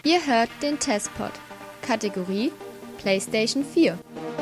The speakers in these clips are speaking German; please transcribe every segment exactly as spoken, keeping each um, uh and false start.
Ihr hört den Testpod. Kategorie PlayStation vier.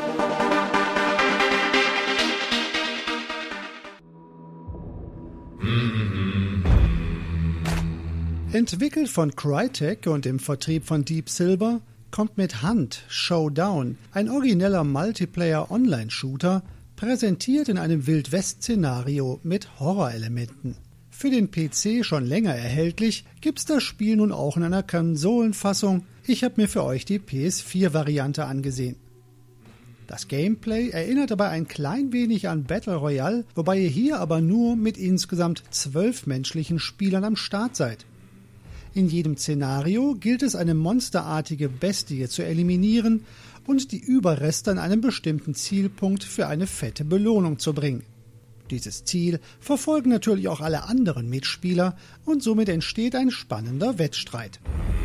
Entwickelt von Crytek und im Vertrieb von Deep Silver, kommt mit Hunt Showdown ein origineller Multiplayer-Online-Shooter, präsentiert in einem Wild-West-Szenario mit Horrorelementen. Für den P C schon länger erhältlich, gibt's das Spiel nun auch in einer Konsolenfassung. Ich habe mir für euch die P S vier Variante angesehen. Das Gameplay erinnert dabei ein klein wenig an Battle Royale, wobei ihr hier aber nur mit insgesamt zwölf menschlichen Spielern am Start seid. In jedem Szenario gilt es, eine monsterartige Bestie zu eliminieren und die Überreste an einem bestimmten Zielpunkt für eine fette Belohnung zu bringen. Dieses Ziel verfolgen natürlich auch alle anderen Mitspieler und somit entsteht ein spannender Wettstreit.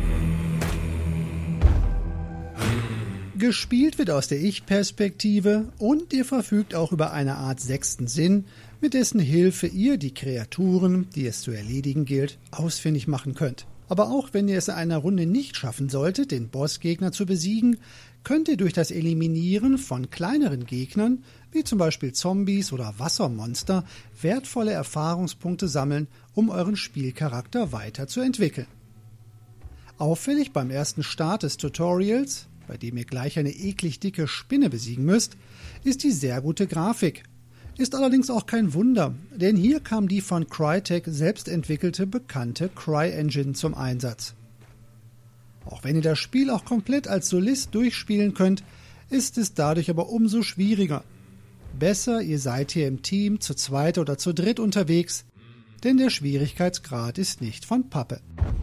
Gespielt wird aus der Ich-Perspektive und ihr verfügt auch über eine Art sechsten Sinn, mit dessen Hilfe ihr die Kreaturen, die es zu erledigen gilt, ausfindig machen könnt. Aber auch wenn ihr es in einer Runde nicht schaffen solltet, den Bossgegner zu besiegen, könnt ihr durch das Eliminieren von kleineren Gegnern, wie zum Beispiel Zombies oder Wassermonster, wertvolle Erfahrungspunkte sammeln, um euren Spielcharakter weiterzuentwickeln. Auffällig beim ersten Start des Tutorials, bei dem ihr gleich eine eklig dicke Spinne besiegen müsst, ist die sehr gute Grafik. Ist allerdings auch kein Wunder, denn hier kam die von Crytek selbst entwickelte bekannte CryEngine zum Einsatz. Auch wenn ihr das Spiel auch komplett als Solist durchspielen könnt, ist es dadurch aber umso schwieriger. Besser, ihr seid hier im Team zu zweit oder zu dritt unterwegs, denn der Schwierigkeitsgrad ist nicht von Pappe.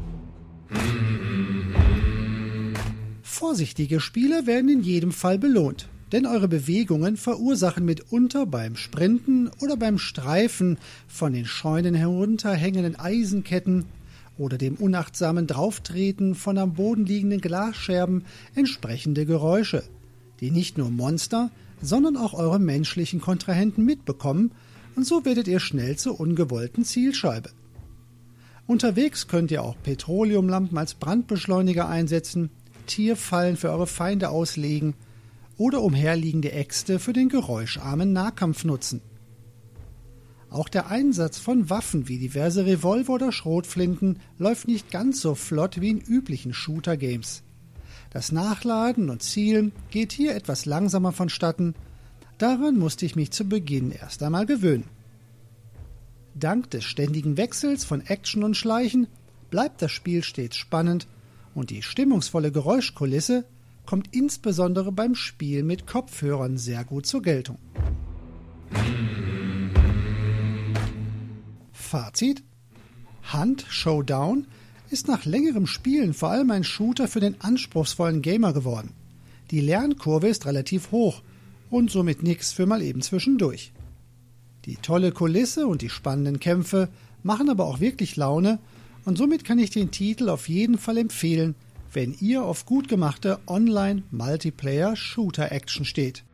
Vorsichtige Spieler werden in jedem Fall belohnt, denn eure Bewegungen verursachen mitunter beim Sprinten oder beim Streifen von den Scheunen herunterhängenden Eisenketten oder dem unachtsamen Drauftreten von am Boden liegenden Glasscherben entsprechende Geräusche, die nicht nur Monster, sondern auch eure menschlichen Kontrahenten mitbekommen, und so werdet ihr schnell zur ungewollten Zielscheibe. Unterwegs könnt ihr auch Petroleumlampen als Brandbeschleuniger einsetzen, Tierfallen für eure Feinde auslegen oder umherliegende Äxte für den geräuscharmen Nahkampf nutzen. Auch der Einsatz von Waffen wie diverse Revolver oder Schrotflinten läuft nicht ganz so flott wie in üblichen Shooter-Games. Das Nachladen und Zielen geht hier etwas langsamer vonstatten, daran musste ich mich zu Beginn erst einmal gewöhnen. Dank des ständigen Wechsels von Action und Schleichen bleibt das Spiel stets spannend und die stimmungsvolle Geräuschkulisse kommt insbesondere beim Spiel mit Kopfhörern sehr gut zur Geltung. Fazit: Hunt Showdown ist nach längerem Spielen vor allem ein Shooter für den anspruchsvollen Gamer geworden. Die Lernkurve ist relativ hoch und somit nix für mal eben zwischendurch. Die tolle Kulisse und die spannenden Kämpfe machen aber auch wirklich Laune und somit kann ich den Titel auf jeden Fall empfehlen, wenn ihr auf gut gemachte Online-Multiplayer-Shooter-Action steht.